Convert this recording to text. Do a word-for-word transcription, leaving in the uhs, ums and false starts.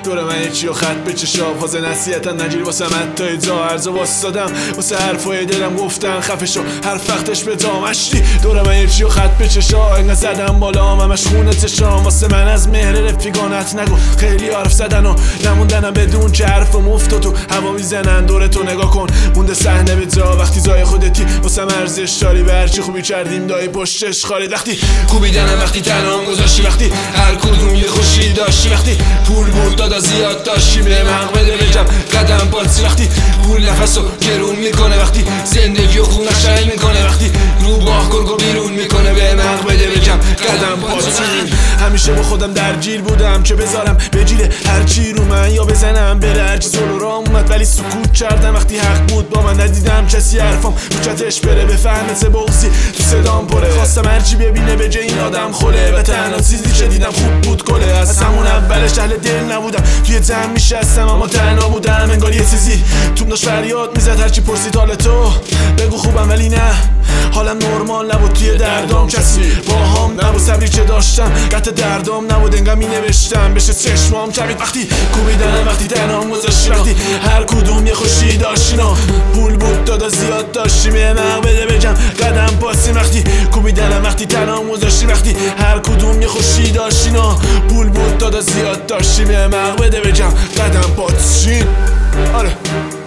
دور من یکی و خط به چشام حاضر نصیحتن نگیر واسه من تا جا عرض واسدادم واسه حرفای دلم گفتن خفشو هر وقتش به دامشتی دور من یکی و خط به چشام اینقدر زدم بالا همش خونه چشام واسه من از مهر رفیقانت نگو خیلی حرف زدن و نموندنم بدون که حرفم افتاد تو هوا میزنن دور تو نگاه کن مونده صحنه به جا وقتی جای خودتی واسه ارزش داری به هرچی خوبی کردیم دای پشتش خالی وقتی کوبیدنم وقتی تنهام گذاشتی وقتی هر کدوم یه خوشی داشتی وقتی پول بود دادا زیاد داشتی به من بده بجم قدم پاسی وقتی پول نفسو گرون میکنه وقتی زندگی و خون قشنگ میکنه وقتی رو باه گرگو بیرون میکنه به من بده بجم قدم پاسی همیشه با خودم درگیر بودم که بذارم بجیره هرچی رو من یا بزنم بره هرچی جلو راه اومد ولی سکوت کردم وقتی حق بود با من ندیدم کسی حرفام رو چتش بره بفهمه چه بغضی تو صدام پره خواستم هرچی ببینه به جای این آدم خوله و تنها چیزی که دیدم خوب بود کله از همون اولش اهل دل نبودم توی جمع میشستم اما تنها بودم انگار یه چیزی توم داشت فریاد میزد هرچی پرسید حال تو بگو خوبم ولی نه حالم نرمال نبود توی دردام کسی با هم نبود صبری که داشتم قطع دردام نبود انگار می نوشتم بشه چشمام کبید وقتی کوبیدنم وقتی تنهام گذاشتی وقتی هر کدوم یه خوشی داشتینا پول بود دادا زیاد داشتیم یه مق بده بجم قدم پاسی وقتی کوبیدنم وقتی تنهام گذاشتی وقتی هر کدوم یه خوشی داشتینا پول بود دادا زیاد داشتیم یه مق بده بجم قدم پاسی آره